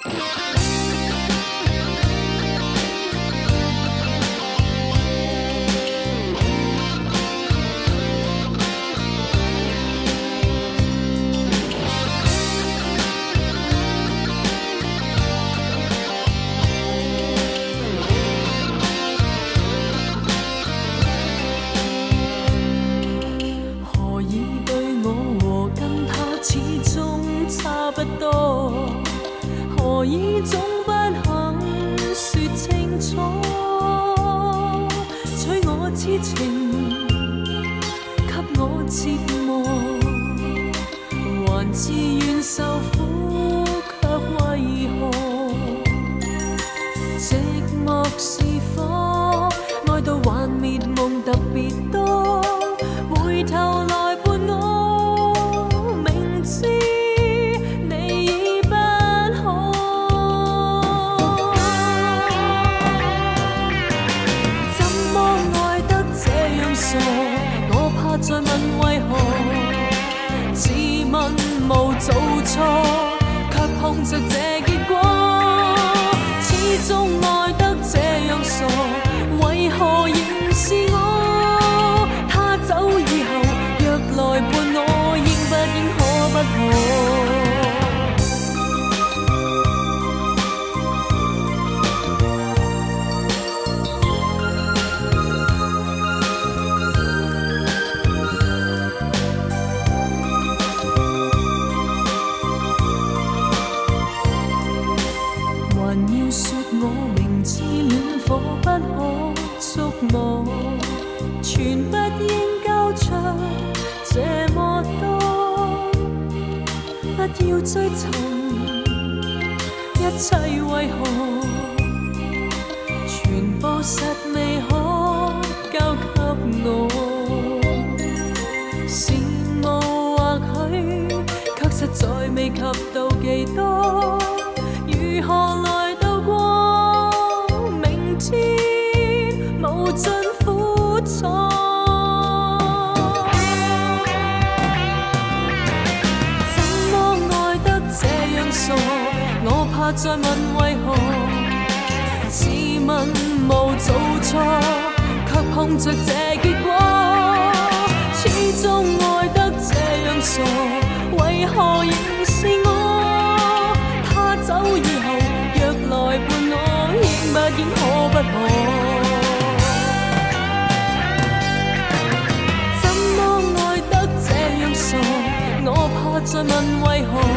不多，何以总不肯说清楚？取我痴情，给我折磨，还自愿受苦，却为何？寂寞是火，爱到幻灭梦特别多，回头来伴我，明知。再问为何？自问无做错，却碰着这结果。始终爱得这样傻，为何仍是我？他走以后，若来伴我，應不應可不可？火不可觸摸，全不應交出這麼多。不要追尋，一切為何？全部實未可交給我。羨慕或許，卻實在未及到幾多。如何來渡過？無盡苦楚，怎麼愛得這樣傻？我怕再問為何？自問無做錯，卻碰着這結果。始終愛得這樣傻，為何仍是我？他走以後，若來伴我，應不應可不可？我怕再問為何？